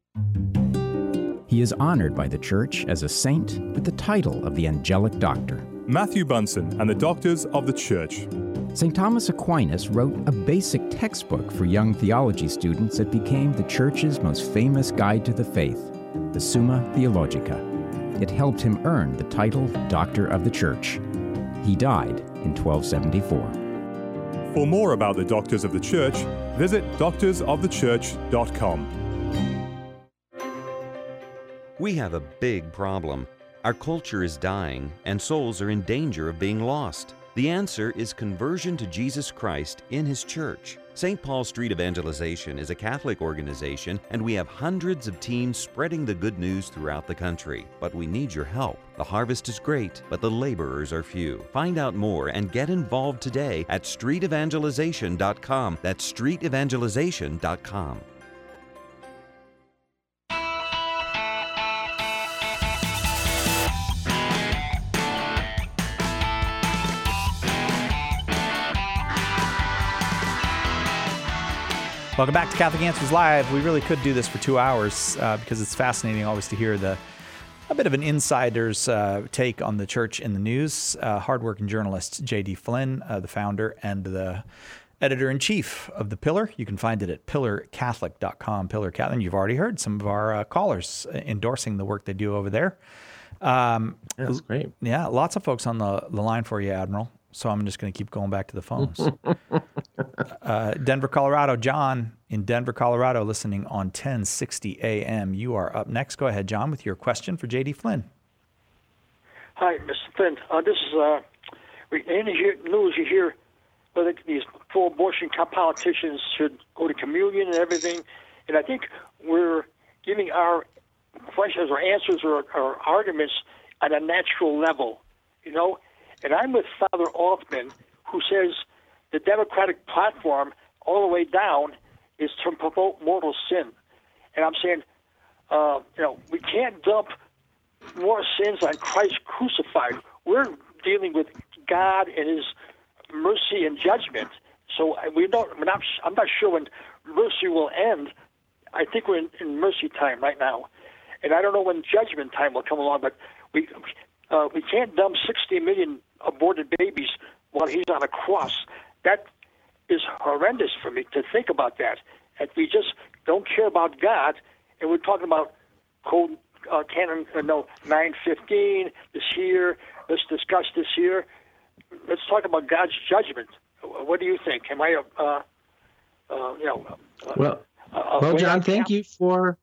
He is honored by the Church as a saint with the title of the Angelic Doctor. Matthew Bunson and the Doctors of the Church. Saint Thomas Aquinas wrote a basic textbook for young theology students that became the Church's most famous guide to the faith, the Summa Theologica. It helped him earn the title Doctor of the Church. He died in twelve seventy-four. For more about the Doctors of the Church, visit doctors of the church dot com. We have a big problem. Our culture is dying, and souls are in danger of being lost. The answer is conversion to Jesus Christ in His church. Saint Paul Street Evangelization is a Catholic organization, and we have hundreds of teams spreading the good news throughout the country. But we need your help. The harvest is great, but the laborers are few. Find out more and get involved today at street evangelization dot com. That's street evangelization dot com. Welcome back to Catholic Answers Live. We really could do this for two hours uh, because it's fascinating always to hear the a bit of an insider's uh, take on the church in the news. Uh, hardworking journalist J D Flynn, uh, the founder and the editor-in-chief of The Pillar. You can find it at pillar catholic dot com. Pillar Catholic. You've already heard some of our uh, callers endorsing the work they do over there. Um, That's great. Yeah, lots of folks on the, the line for you, Admiral. So I'm just going to keep going back to the phones. uh, Denver, Colorado. John in Denver, Colorado, listening on ten sixty A M. You are up next. Go ahead, John, with your question for J D. Flynn. Hi, Mister Flynn. Uh, this is uh, in the news you hear whether these pro-abortion politicians should go to communion and everything, and I think we're giving our questions or answers or, or arguments at a natural level, you know. And I'm with Father Altman, who says the Democratic platform all the way down is to promote mortal sin. And I'm saying, uh, you know, we can't dump more sins on Christ crucified. We're dealing with God and His mercy and judgment. So we don't. We're not, I'm not sure when mercy will end. I think we're in, in mercy time right now, and I don't know when judgment time will come along. But we uh, we can't dump sixty million aborted babies while He's on a cross. That is horrendous for me to think about that. And we just don't care about God, and we're talking about code uh, canon uh, no nine fifteen this year. Let's discuss this year. Let's talk about God's judgment. What do you think? Am I a uh, uh, you know? Uh, well, uh, well, John, thank you for.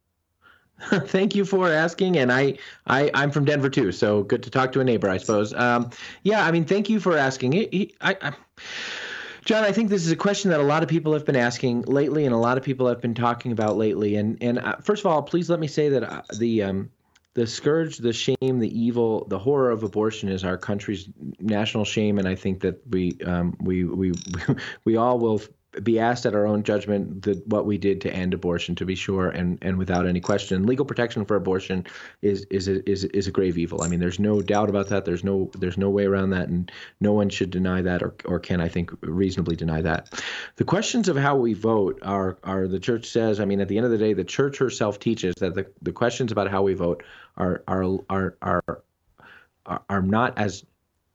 Thank you for asking, and I, I, I'm from Denver too, so good to talk to a neighbor, I suppose. Um, yeah, I mean, thank you for asking. He, he, I, I, John, I think this is a question that a lot of people have been asking lately, and a lot of people have been talking about lately. And and uh, first of all, please let me say that uh, the um, the scourge, the shame, the evil, the horror of abortion is our country's national shame, and I think that we um, we we we all will be asked at our own judgment the, what we did to end abortion, to be sure, and, and without any question. Legal protection for abortion is is a, is is a grave evil. I mean, there's no doubt about that. There's no there's no way around that, and no one should deny that, or or can, I think, reasonably deny that. The questions of how we vote are are the church says. I mean, at the end of the day, the church herself teaches that the, the questions about how we vote are are are are are, are not as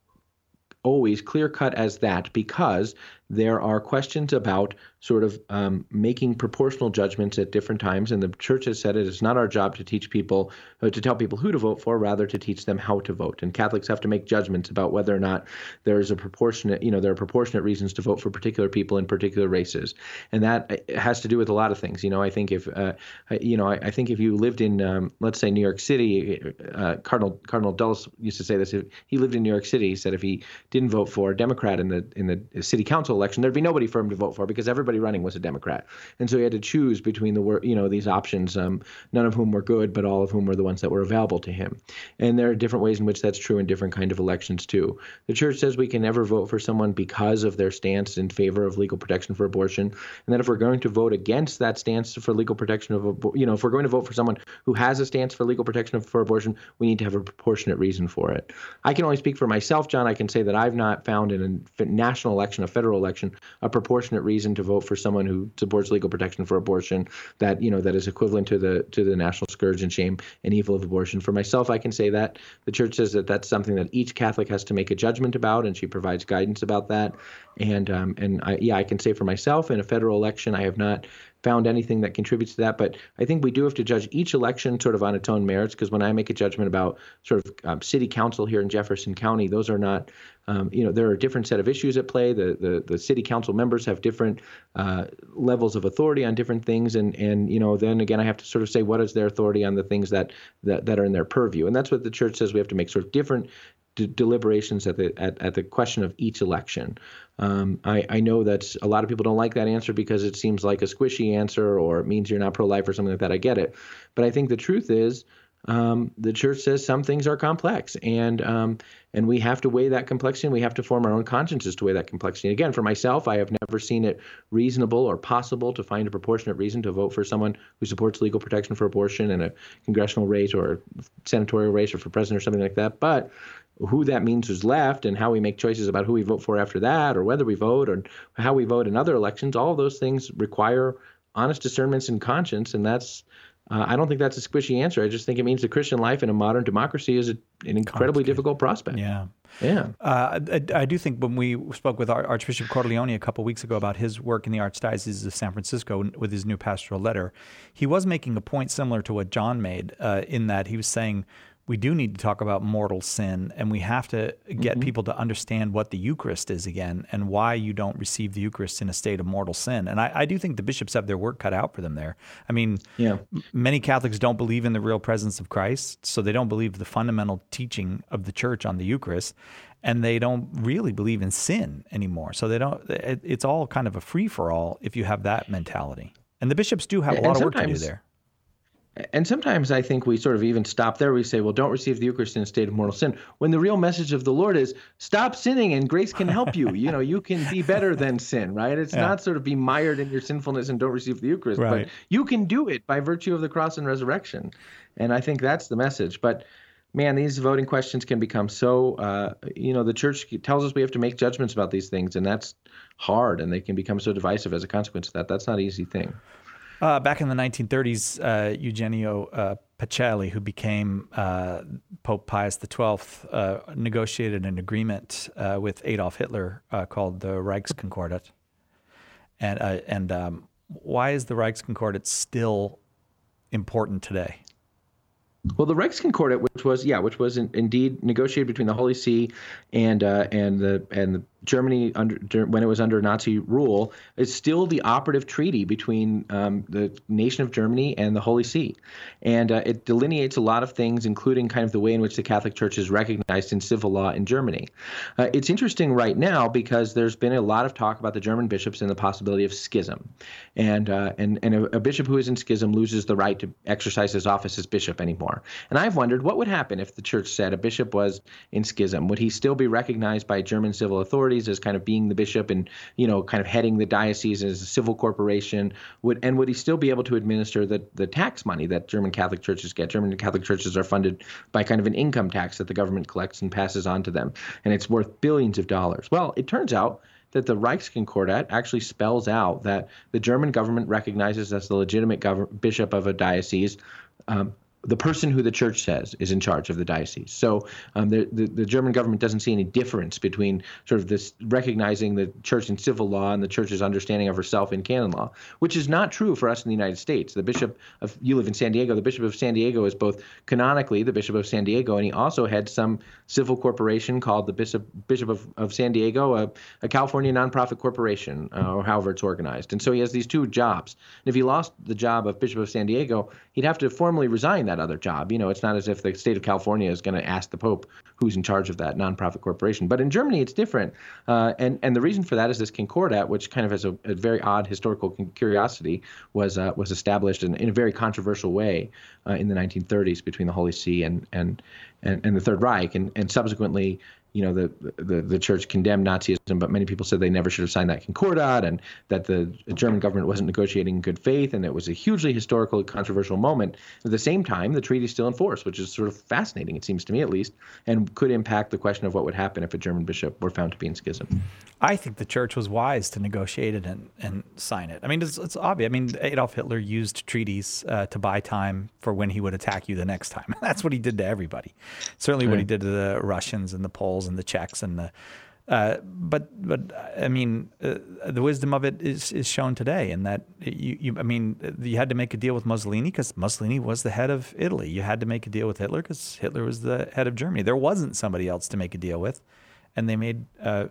always clear-cut as that, because there are questions about sort of um, making proportional judgments at different times, and the church has said it is not our job to teach people, uh, to tell people who to vote for, rather to teach them how to vote. And Catholics have to make judgments about whether or not there is a proportionate, you know, there are proportionate reasons to vote for particular people in particular races, and that has to do with a lot of things. You know, I think if, uh, you know, I, I think if you lived in, um, let's say, New York City, uh, Cardinal Cardinal Dulles used to say this. If he lived in New York City, he said if he didn't vote for a Democrat in the in the city council election, there'd be nobody for him to vote for because everybody running was a Democrat. And so he had to choose between the, you know, these options, um, none of whom were good, but all of whom were the ones that were available to him. And there are different ways in which that's true in different kind of elections too. The church says we can never vote for someone because of their stance in favor of legal protection for abortion. And that if we're going to vote against that stance for legal protection of, you know, if we're going to vote for someone who has a stance for legal protection for abortion, we need to have a proportionate reason for it. I can only speak for myself, John. I can say that I've not found in a national election, a federal election, a proportionate reason to vote for someone who supports legal protection for abortion that, you know, that is equivalent to the to the national scourge and shame and evil of abortion. For myself, I can say that the church says that that's something that each Catholic has to make a judgment about, and she provides guidance about that. And um, and I, yeah, I can say for myself, in a federal election, I have not found anything that contributes to that. But I think we do have to judge each election sort of on its own merits, because when I make a judgment about sort of um, city council here in Jefferson County, those are not, um, you know, there are a different set of issues at play. The the, the city council members have different uh, levels of authority on different things. And, and, you know, then again, I have to sort of say what is their authority on the things that, that, that are in their purview. And that's what the church says we have to make sort of different d- deliberations at the at, at the question of each election. Um, I, I know that a lot of people don't like that answer because it seems like a squishy answer, or it means you're not pro-life or something like that. I get it. But I think the truth is um, the church says some things are complex, and um, and we have to weigh that complexity, and we have to form our own consciences to weigh that complexity. Again, for myself, I have never seen it reasonable or possible to find a proportionate reason to vote for someone who supports legal protection for abortion in a congressional race or a senatorial race or for president or something like that. But who that means who's left, and how we make choices about who we vote for after that, or whether we vote, or how we vote in other elections, all of those things require honest discernments and conscience. And that's, uh, I don't think that's a squishy answer. I just think it means the Christian life in a modern democracy is a, an incredibly difficult prospect. Yeah. Yeah. Uh, I, I do think when we spoke with our Archbishop Cordileone a couple of weeks ago about his work in the Archdiocese of San Francisco with his new pastoral letter, he was making a point similar to what John made, uh, in that he was saying, we do need to talk about mortal sin, and we have to get Mm-hmm. people to understand what the Eucharist is again and why you don't receive the Eucharist in a state of mortal sin. And I, I do think the bishops have their work cut out for them there. I mean, Yeah. m- many Catholics don't believe in the real presence of Christ, so they don't believe the fundamental teaching of the Church on the Eucharist, and they don't really believe in sin anymore. So they don't. It, it's all kind of a free-for-all if you have that mentality. And the bishops do have a And lot of work to do sometimes- there. And sometimes I think we sort of even stop there. We say, well, don't receive the Eucharist in a state of mortal sin, when the real message of the Lord is stop sinning and grace can help you. You know, you can be better than sin, right? It's Yeah. not sort of be mired in your sinfulness and don't receive the Eucharist, Right. but you can do it by virtue of the cross and resurrection. And I think that's the message. But man, these voting questions can become so, uh, you know, the church tells us we have to make judgments about these things, and that's hard, and they can become so divisive as a consequence of that. That's not an easy thing. Uh, back in the nineteen thirties, uh, Eugenio uh, Pacelli, who became uh, Pope Pius the twelfth, uh, negotiated an agreement uh, with Adolf Hitler uh, called the Reichskonkordat. And uh, and um, why is the Reichskonkordat still important today? Well, the Reichskonkordat, which was yeah, which was in, indeed negotiated between the Holy See and uh, and the and the Germany under dur- when it was under Nazi rule, is still the operative treaty between um, the nation of Germany and the Holy See, and uh, it delineates a lot of things, including kind of the way in which the Catholic Church is recognized in civil law in Germany. Uh, it's interesting right now because there's been a lot of talk about the German bishops and the possibility of schism, and uh, and and a, a bishop who is in schism loses the right to exercise his office as bishop anymore. And I've wondered what would happen if the Church said a bishop was in schism. Would he still be recognized by German civil authorities as kind of being the bishop and, you know, kind of heading the diocese as a civil corporation? Would and would he still be able to administer the, the tax money that German Catholic churches get? German Catholic churches are funded by kind of an income tax that the government collects and passes on to them, and it's worth billions of dollars. Well, it turns out that the Reichskonkordat actually spells out that the German government recognizes as the legitimate gov- bishop of a diocese um, the person who the church says is in charge of the diocese. So um, the, the the German government doesn't see any difference between sort of this recognizing the church in civil law and the church's understanding of herself in canon law, which is not true for us in the United States. The bishop of, you live in San Diego, the bishop of San Diego is both canonically the bishop of San Diego, and he also heads some civil corporation called the Bishop Bishop of, of San Diego, a, a California nonprofit corporation, uh, or however it's organized. And so he has these two jobs. And if he lost the job of Bishop of San Diego, he'd have to formally resign that other job. You know, it's not as if the state of California is going to ask the Pope who's in charge of that nonprofit corporation. But in Germany, it's different. Uh, and, and the reason for that is this Concordat, which kind of has a, a very odd historical curiosity, was uh, was established in, in a very controversial way uh, in the nineteen thirties between the Holy See and and and, and the Third Reich. And, and subsequently, you know, the, the the church condemned Nazism, but many people said they never should have signed that Concordat, and that the German government wasn't negotiating in good faith, and it was a hugely historical, controversial moment. At the same time, the treaty is still in force, which is sort of fascinating, it seems to me at least, and could impact the question of what would happen if a German bishop were found to be in schism. I think the church was wise to negotiate it and, and sign it. I mean, it's, it's obvious. I mean, Adolf Hitler used treaties uh, to buy time for when he would attack you the next time. That's what he did to everybody. Certainly what he did to the Russians and the Poles and the Czechs and the. Uh, but but I mean, uh, the wisdom of it is is shown today in that you, you I mean, you had to make a deal with Mussolini because Mussolini was the head of Italy. You had to make a deal with Hitler because Hitler was the head of Germany. There wasn't somebody else to make a deal with. And they made uh,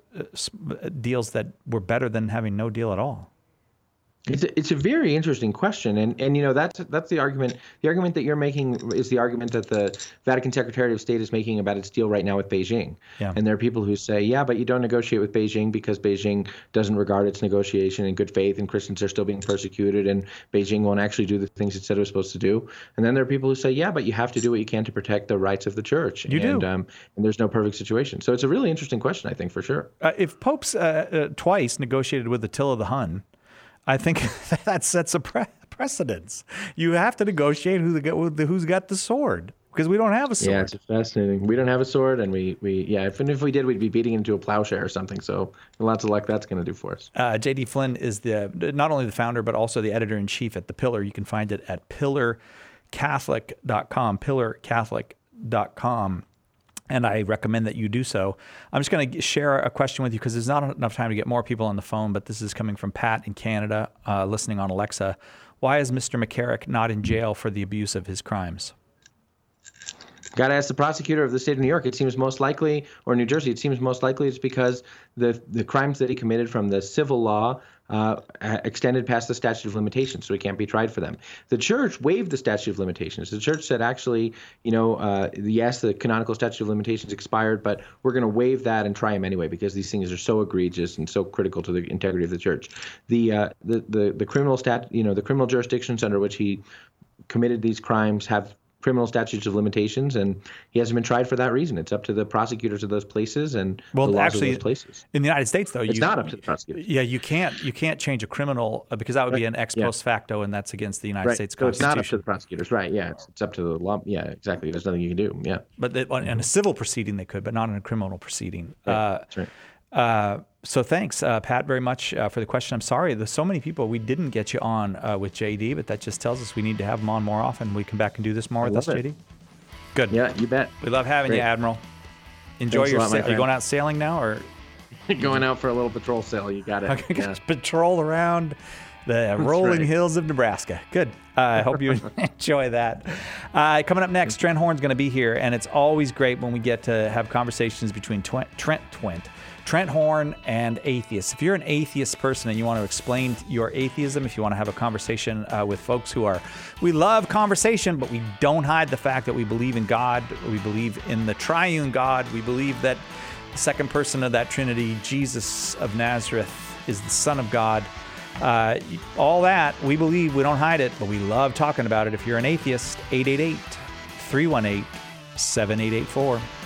deals that were better than having no deal at all. It's a, it's a very interesting question, and and you know that's that's the argument. The argument that you're making is the argument that the Vatican Secretary of State is making about its deal right now with Beijing. Yeah. And there are people who say, yeah, but you don't negotiate with Beijing because Beijing doesn't regard its negotiation in good faith, and Christians are still being persecuted, and Beijing won't actually do the things it said it was supposed to do. And then there are people who say, yeah, but you have to do what you can to protect the rights of the church. You and, do. Um, and there's no perfect situation. So it's a really interesting question, I think, for sure. Uh, if popes uh, uh, twice negotiated with Attila the Hun, I think that sets a pre- precedence. You have to negotiate who the, who's got the sword because we don't have a sword. Yeah, it's fascinating. We don't have a sword, and we, we yeah, if, and if we did, we'd be beating into a plowshare or something. So lots of luck that's going to do for us. Uh, J D Flynn is the not only the founder, but also the editor-in-chief at The Pillar. You can find it at pillar catholic dot com, pillar catholic dot com. And I recommend that you do so. I'm just going to share a question with you because there's not enough time to get more people on the phone, but this is coming from Pat in Canada, uh, listening on Alexa. Why is Mister McCarrick not in jail for the abuse of his crimes? Got to ask the prosecutor of the state of New York. It seems most likely, or New Jersey, it seems most likely it's because the the crimes that he committed from the civil law uh, extended past the statute of limitations, so he can't be tried for them. The church waived the statute of limitations. The church said, actually, you know, uh, yes, the canonical statute of limitations expired, but we're going to waive that and try him anyway because these things are so egregious and so critical to the integrity of the church. The uh, the the the criminal stat, you know, the criminal jurisdictions under which he committed these crimes have criminal statutes of limitations, and he hasn't been tried for that reason. It's up to the prosecutors of those places and well, the laws actually, of those places. In the United States, though, it's you, not up to the prosecutors. Yeah, you can't you can't change a criminal uh, because that would right. be an ex post yeah. facto, and that's against the United right. States so Constitution. It's not up to the prosecutors, right? Yeah, it's, it's up to the law. Yeah, exactly. There's nothing you can do. Yeah, but the, in a civil proceeding they could, but not in a criminal proceeding. Right. Uh, that's right. Uh, so thanks, uh, Pat, very much uh, for the question. I'm sorry, there's so many people we didn't get you on uh, with J D, but that just tells us we need to have him on more often. We come back and do this more I with us, it. J D. Good. Yeah, you bet. We love having Great. you, Admiral. Enjoy Thanks your. a lot, Sa- my are you friend. going out sailing now, or going out for a little patrol sail? You got it. Okay, yeah. patrol around the rolling right. hills of Nebraska. Good. Uh, I hope you enjoy that. Uh, coming up next, Trent Horn's going to be here, and it's always great when we get to have conversations between Twent, Trent Twent. Trent Horn and atheists. If you're an atheist person and you want to explain your atheism, if you want to have a conversation uh, with folks who are, we love conversation, but we don't hide the fact that we believe in God, we believe in the triune God, we believe that the second person of that Trinity, Jesus of Nazareth, is the Son of God. Uh, all that, we believe, we don't hide it, but we love talking about it. If you're an atheist, eight eight eight, three one eight, seven eight eight four.